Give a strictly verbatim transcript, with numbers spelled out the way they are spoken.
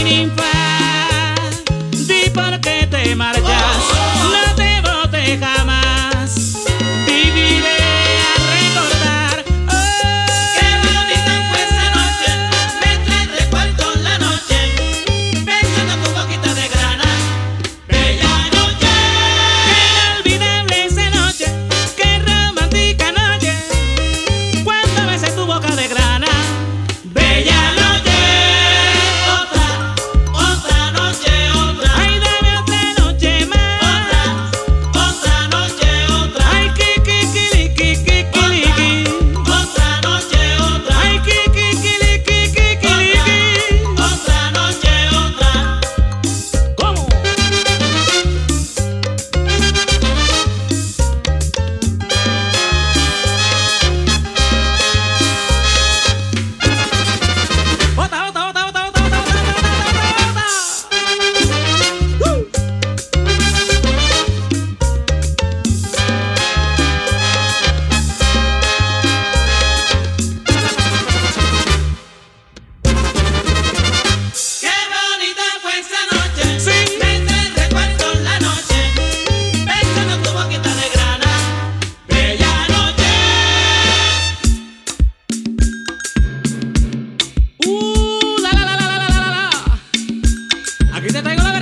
ninfa, di por qué te marchas, no te bote jamás. Viviré a recordar. Oh, qué bonita fue esa noche, me trae recuerdos la noche, pensando en tu boquita de grana. Bella noche, qué inolvidable esa noche, qué romántica noche, cuando besé tu boca de grana. bella noche, otra, otra noche, otra, Ay, dame otra noche más. otra, otra noche, otra, Ay, ki, ki, ki, li, ki, ki, ki, li, ki. otra noche, otra, Ay, ki, ki, ki, li, ki, ki, ki, li, ki. otra noche, otra. ¿Cómo? Bota, bota, bota, bota, bota, bota, bota, bota, bota, bota. ¡Uh! Qué bonita fue esa noche, Sí. me trae recuerdos la noche, pensando en tu boquita de grana. Bella noche, Uh, la, la, la, la, la, la, la, la. Aquí te traigo la